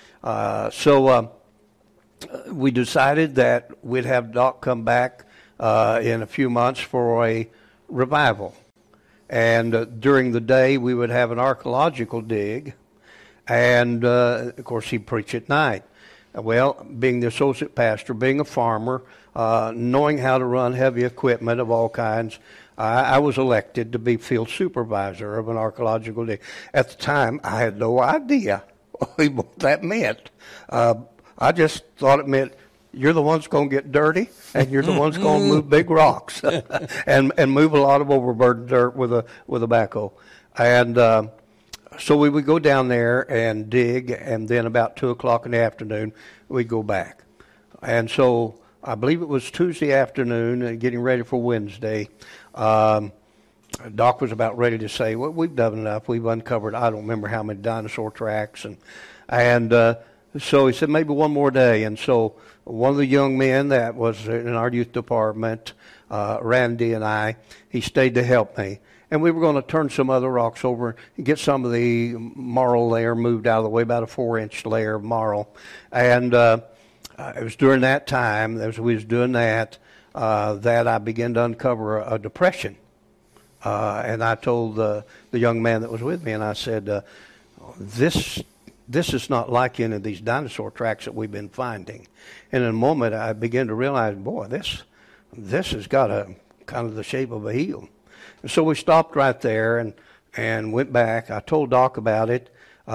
we decided that we'd have Doc come back in a few months for a revival. And during the day, we would have an archaeological dig. And, of course, he'd preach at night. Well, being the associate pastor, being a farmer, knowing how to run heavy equipment of all kinds, I was elected to be field supervisor of an archaeological dig. At the time, I had no idea what that meant. I just thought it meant you're the ones going to get dirty, and you're the ones going to move big rocks and move a lot of overburden dirt with a backhoe. And so we would go down there and dig, and then about 2 o'clock in the afternoon, we'd go back. And so I believe it was Tuesday afternoon, getting ready for Wednesday. Doc was about ready to say, well, we've done enough. We've uncovered, I don't remember how many dinosaur tracks. And so he said, maybe one more day. And so one of the young men that was in our youth department, Randy and I, he stayed to help me. And we were going to turn some other rocks over and get some of the marl layer moved out of the way, about a 4-inch layer of marl. And it was during that time, as we was doing that, that I began to uncover a depression. And I told the young man that was with me, and I said, this is not like any of these dinosaur tracks that we've been finding. And in a moment, I began to realize, boy, this has got a kind of the shape of a heel. And so we stopped right there and went back. I told Doc about it.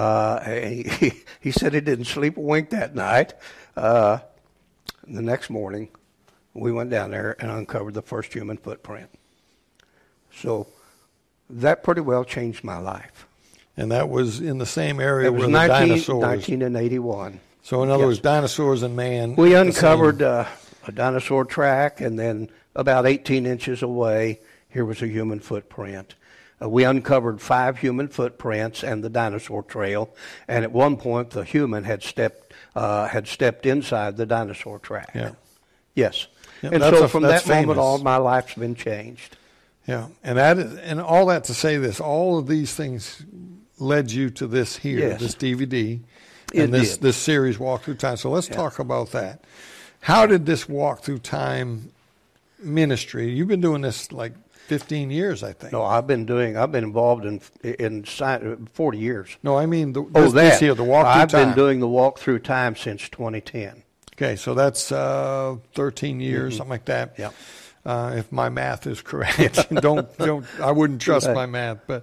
He said he didn't sleep a wink that night. The next morning, we went down there and uncovered the first human footprint. So that pretty well changed my life. And that was in the same area where the 1981. So in other words, dinosaurs and man. We uncovered a dinosaur track, and then about 18 inches away, here was a human footprint. We uncovered 5 human footprints and the dinosaur trail, and at one point the human had stepped inside the dinosaur track. Yeah. Yes. Yeah, and so from that famous. moment on, my life's been changed. Yeah, and all that to say this, all of these things led you to this here, Yes. this DVD, and this series, Walk Through Time. So let's talk about that. How did this Walk Through Time ministry? You've been doing this like 15 years, I think. No, I've been involved in 40 years. No, I mean the Walk Through Time. I've been doing the Walk Through Time since 2010. Okay, so that's 13 years, something like that. Yep. If my math is correct. don't. I wouldn't trust my math. But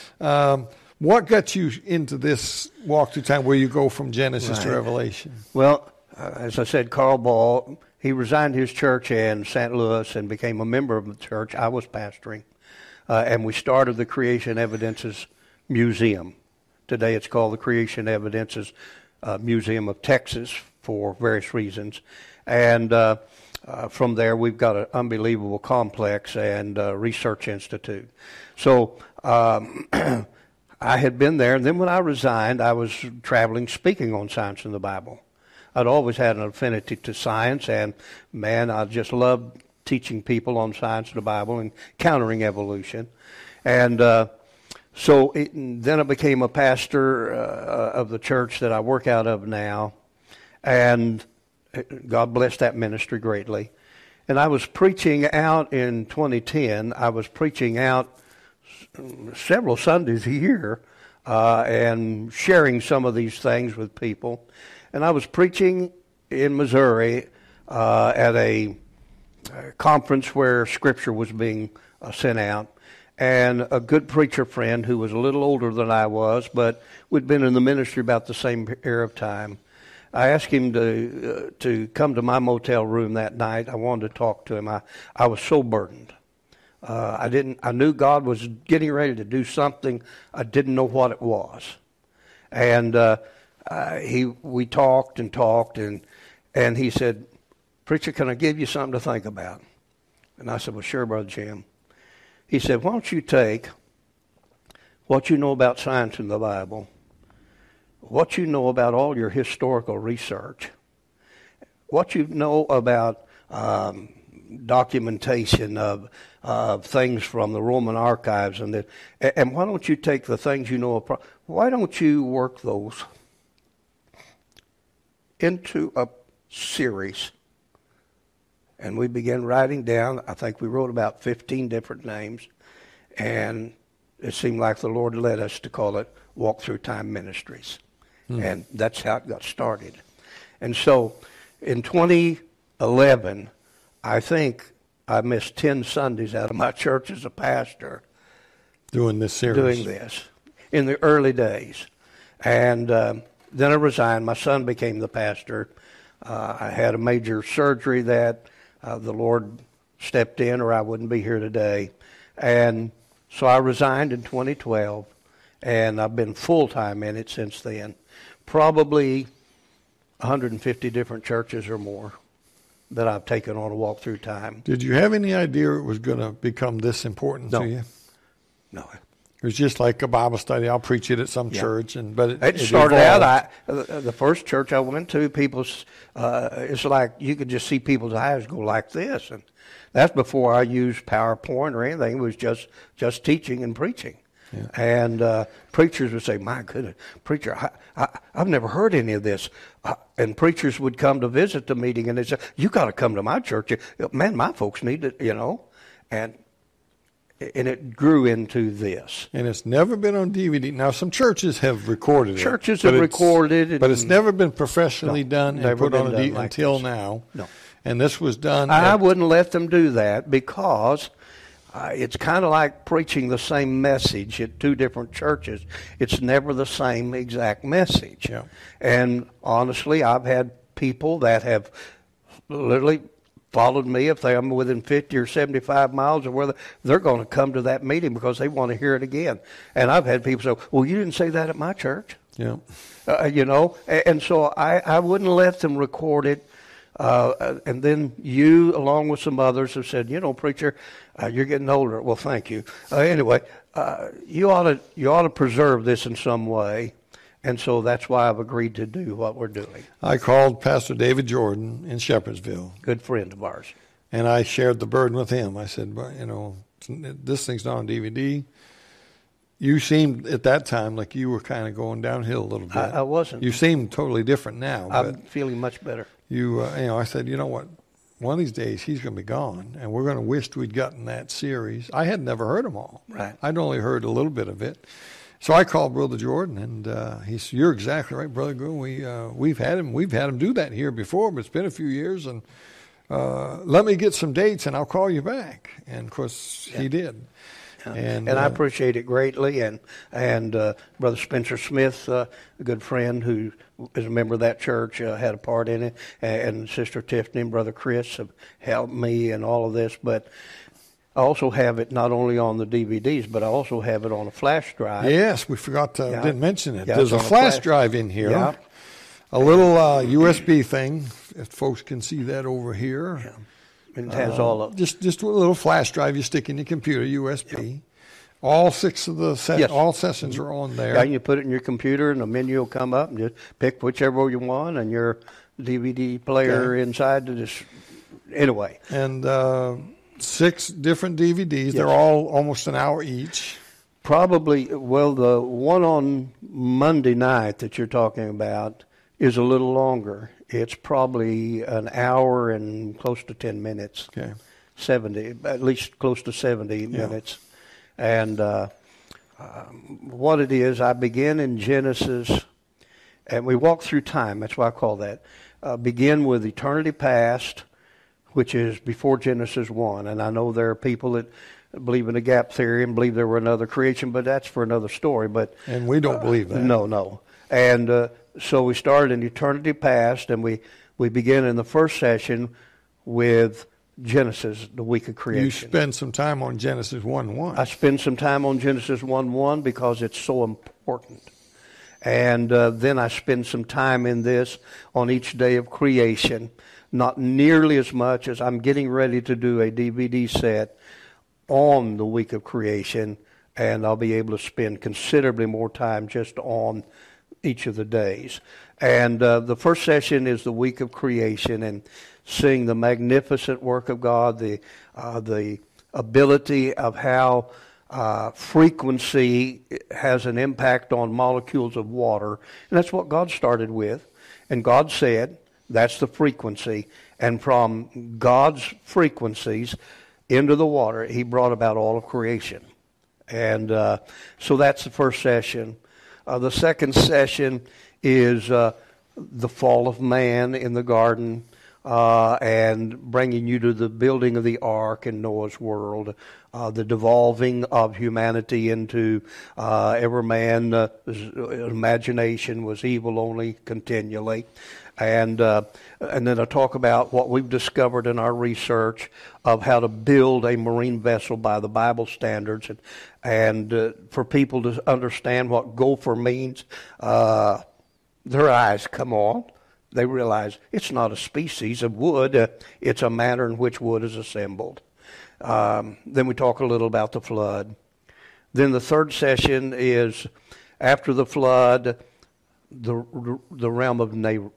what got you into this walk through time where you go from Genesis to Revelation? Well, as I said, Carl Ball, he resigned his church in St. Louis and became a member of the church I was pastoring. And we started the Creation Evidences Museum. Today it's called the Creation Evidences Museum of Texas for various reasons. And from there, we've got an unbelievable complex and research institute. So I had been there, and then when I resigned, I was traveling speaking on science in the Bible. I'd always had an affinity to science, and man, I just loved teaching people on science in the Bible and countering evolution. And then I became a pastor of the church that I work out of now, and God blessed that ministry greatly. And I was preaching out in 2010. I was preaching out several Sundays a year and sharing some of these things with people. And I was preaching in Missouri at a conference where Scripture was being sent out. And a good preacher friend who was a little older than I was, but we'd been in the ministry about the same period of time, I asked him to come to my motel room that night. I wanted to talk to him. I was so burdened. I knew God was getting ready to do something. I didn't know what it was. And we talked, and he said, "Preacher, can I give you something to think about?" And I said, "Well, sure, Brother Jim." He said, "Why don't you take what you know about science in the Bible, what you know about all your historical research, what you know about documentation of things from the Roman archives, and why don't you take the things you know, why don't you work those into a series?" And we began writing down. I think we wrote about 15 different names, and it seemed like the Lord led us to call it Walk Through Time Ministries. And that's how it got started. And so in 2011, I think I missed 10 Sundays out of my church as a pastor. Doing this series. Doing this in the early days. And then I resigned. My son became the pastor. I had a major surgery that the Lord stepped in, or I wouldn't be here today. And so I resigned in 2012, and I've been full-time in it since then. Probably 150 different churches or more that I've taken on a walk through time. Did you have any idea it was going to become this important to you? No. It was just like a Bible study. I'll preach it at some church, but it started out. The first church I went to, it's like you could just see people's eyes go like this, and that's before I used PowerPoint or anything. It was just teaching and preaching. Yeah. And preachers would say, "My goodness, preacher, I've never heard any of this." And preachers would come to visit the meeting, and they'd say, "You got to come to my church. Man, my folks need it, And it grew into this. And it's never been on DVD. Now, some churches have recorded it. Churches have recorded it. But it's never been professionally done and put on a DVD until now. No. And this was done. I wouldn't let them do that because it's kind of like preaching the same message at two different churches. It's never the same exact message. Yeah. And honestly, I've had people that have literally followed me. If I'm within 50 or 75 miles of where they're going to come to that meeting because they want to hear it again. And I've had people say, "Well, you didn't say that at my church." Yeah. And so I wouldn't let them record it. And then you, along with some others, have said, "Preacher, you're getting older." Well, thank you. Anyway, you ought to preserve this in some way. And so that's why I've agreed to do what we're doing. I called Pastor David Jordan in Shepherdsville. Good friend of ours. And I shared the burden with him. I said, this thing's not on DVD. You seemed at that time like you were kind of going downhill a little bit. I wasn't. You seem totally different now. I'm feeling much better. I said, you know what? One of these days he's going to be gone, and we're going to wish we'd gotten that series. I had never heard them all. Right. I'd only heard a little bit of it. So I called Brother Jordan, and he said, "You're exactly right, Brother Gould. We've had him do that here before, but it's been a few years, and let me get some dates, and I'll call you back." And of course, he did. And I appreciate it greatly. And Brother Spencer Smith, a good friend who is a member of that church, had a part in it. And Sister Tiffany and Brother Chris have helped me in all of this. But I also have it not only on the DVDs, but I also have it on a flash drive. Yes, we forgot to didn't mention it. Yeah, There's a flash drive in here. Yeah. A little USB thing. If folks can see that over here. Yeah. And it has all of just a little flash drive you stick in your computer, USB. Yep. All 6 of the all sessions are on there. Yeah, you put it in your computer, and a menu will come up, and just pick whichever you want, and your DVD player inside to just anyway. And 6 different DVDs. Yes. They're all almost an hour each. Probably. Well, the one on Monday night that you're talking about is a little longer. It's probably an hour and close to 10 minutes. Okay. 70, at least close to 70 minutes. And what it is, I begin in Genesis, and we walk through time. That's why I call that. Begin with eternity past, which is before Genesis 1. And I know there are people that believe in the gap theory and believe there were another creation, but that's for another story. And we don't believe that. No. And so we started in eternity past, and we begin in the first session with Genesis, the week of creation. You spend some time on Genesis 1:1. I spend some time on Genesis 1:1 because it's so important. And then I spend some time in this on each day of creation, not nearly as much as I'm getting ready to do a DVD set on the week of creation, and I'll be able to spend considerably more time just on each of the days. And the first session is the week of creation, and seeing the magnificent work of God, the ability of how frequency has an impact on molecules of water. And that's what God started with. And God said, that's the frequency. And from God's frequencies into the water, he brought about all of creation. And so that's the first session. The second session is the fall of man in the garden, and bringing you to the building of the ark in Noah's world, the devolving of humanity into every man's imagination was evil only continually. And then I talk about what we've discovered in our research of how to build a marine vessel by the Bible standards, and for people to understand what gopher means, their eyes come on. They realize it's not a species of wood, it's a manner in which wood is assembled. Then we talk a little about the flood. Then the third session is after the flood, the realm of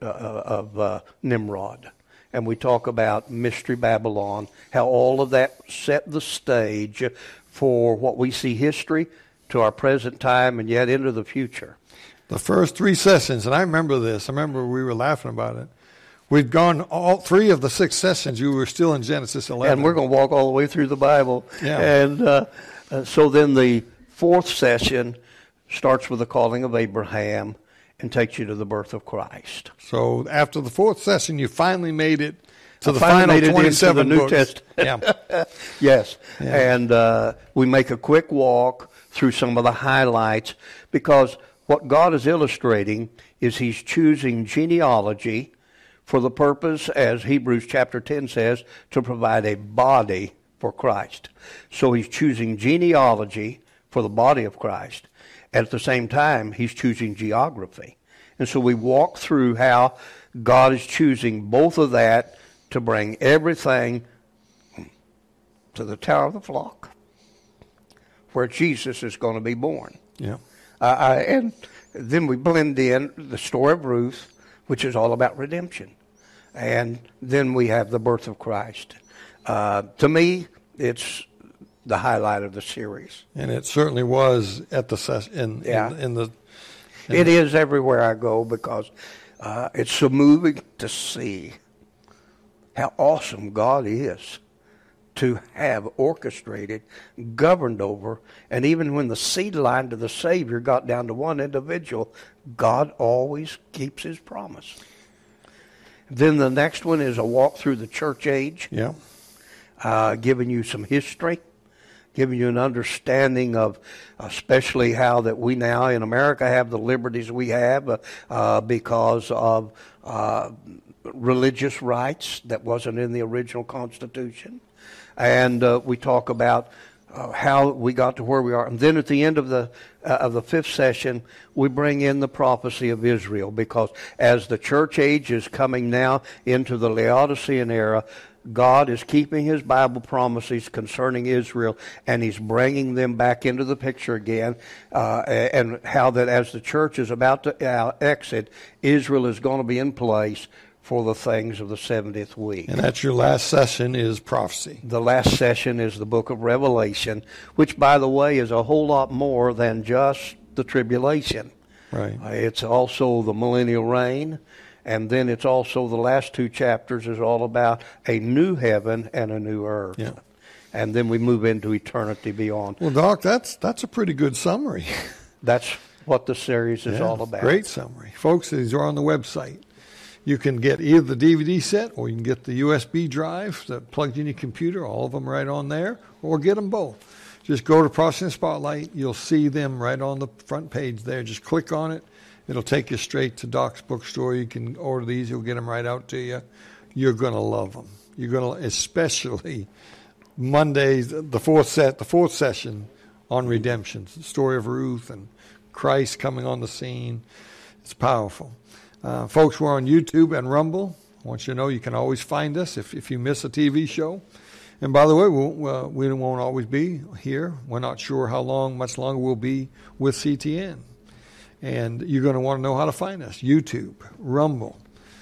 Nimrod. And we talk about Mystery Babylon, how all of that set the stage for what we see history to our present time and yet into the future. The first 3 sessions, and I remember this. I remember we were laughing about it. We'd gone all 3 of the 6 sessions. You were still in Genesis 11. And we're going to walk all the way through the Bible. Yeah. And so then the 4th session starts with the calling of Abraham and takes you to the birth of Christ. So after the 4th session, you finally made it to the final 27 New books. Testament. Yeah. Yes. Yeah. And we make a quick walk through some of the highlights, because what God is illustrating is he's choosing genealogy for the purpose, as Hebrews chapter 10 says, to provide a body for Christ. So he's choosing genealogy for the body of Christ. And at the same time, he's choosing geography. And so we walk through how God is choosing both of that to bring everything to the Tower of the Flock, where Jesus is going to be born. Yeah. And then we blend in the story of Ruth, which is all about redemption. And then we have the birth of Christ. To me, it's the highlight of the series. And it certainly was at the session. It is everywhere I go, because it's so moving to see how awesome God is to have orchestrated, governed over, and even when the seed line to the Savior got down to one individual, God always keeps his promise. Then the next one is a walk through the church age, giving you some history, giving you an understanding of especially how that we now in America have the liberties we have because of religious rights that wasn't in the original Constitution. And we talk about how we got to where we are. And then at the end of the fifth session, we bring in the prophecy of Israel, because as the church age is coming now into the Laodicean era, God is keeping his Bible promises concerning Israel, and he's bringing them back into the picture again, and how that as the church is about to exit, Israel is going to be in place for the things of the 70th week. And that's your last session is prophecy. The last session is the book of Revelation, which, by the way, is a whole lot more than just the tribulation. Right. It's also the millennial reign, and then it's also the last two chapters is all about a new heaven and a new earth. Yeah. And then we move into eternity beyond. Well, Doc, that's a pretty good summary. That's what the series is all about. Great summary. Folks, these are on the website. You can get either the DVD set or you can get the USB drive that plugged in your computer, all of them right on there, or get them both. Just go to Processing Spotlight. You'll see them right on the front page there. Just click on it. It'll take you straight to Doc's bookstore. You can order these. He'll get them right out to you. You're going to love them. You're going to, especially Mondays, the fourth session on redemption, the story of Ruth and Christ coming on the scene. It's powerful. Folks, we're on YouTube and Rumble. I want you to know you can always find us if you miss a TV show. And by the way, we won't always be here. We're not sure how much longer we'll be with CTN. And you're going to want to know how to find us. YouTube, Rumble.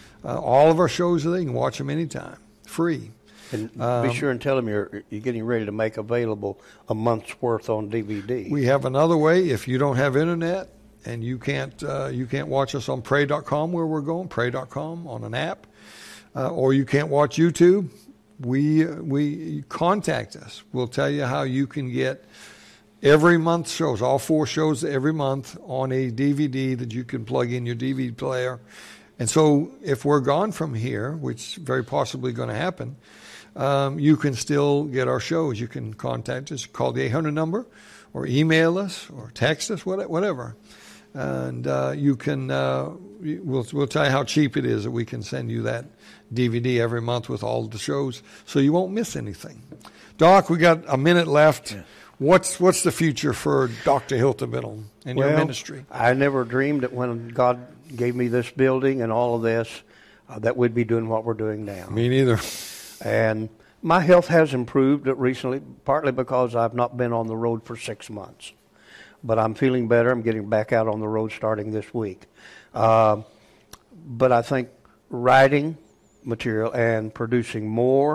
All of our shows are there. You can watch them anytime. Free. And be sure and tell them you're getting ready to make available a month's worth on DVD. We have another way. If you don't have internet and you can't watch us on pray.com where we're going, pray.com on an app, or you can't watch YouTube, we contact us. We'll tell you how you can get every month shows, all 4 shows every month on a DVD that you can plug in your DVD player. And so if we're gone from here, which is very possibly going to happen, you can still get our shows. You can contact us, call the 800 number, or email us, or text us, whatever. And you can, we'll tell you how cheap it is that we can send you that DVD every month with all the shows, so you won't miss anything. Doc, we got a minute left. Yeah. What's the future for Dr. Hilton Biddle and your ministry? I never dreamed that when God gave me this building and all of this, that we'd be doing what we're doing now. Me neither. And my health has improved recently, partly because I've not been on the road for 6 months. But I'm feeling better. I'm getting back out on the road starting this week. But I think writing material and producing more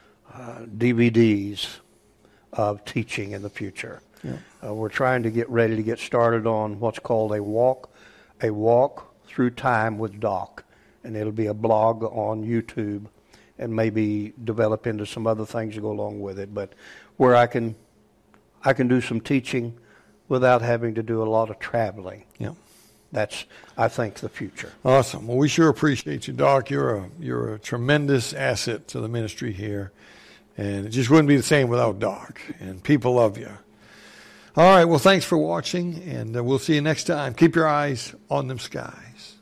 DVDs of teaching in the future. Yeah. We're trying to get ready to get started on what's called a walk through time with Doc, and it'll be a blog on YouTube, and maybe develop into some other things to go along with it. But where I can do some teaching without having to do a lot of traveling. Yeah. That's, I think, the future. Awesome. Well, we sure appreciate you, Doc. You're a tremendous asset to the ministry here. And it just wouldn't be the same without Doc. And people love you. All right. Well, thanks for watching, and we'll see you next time. Keep your eyes on them skies.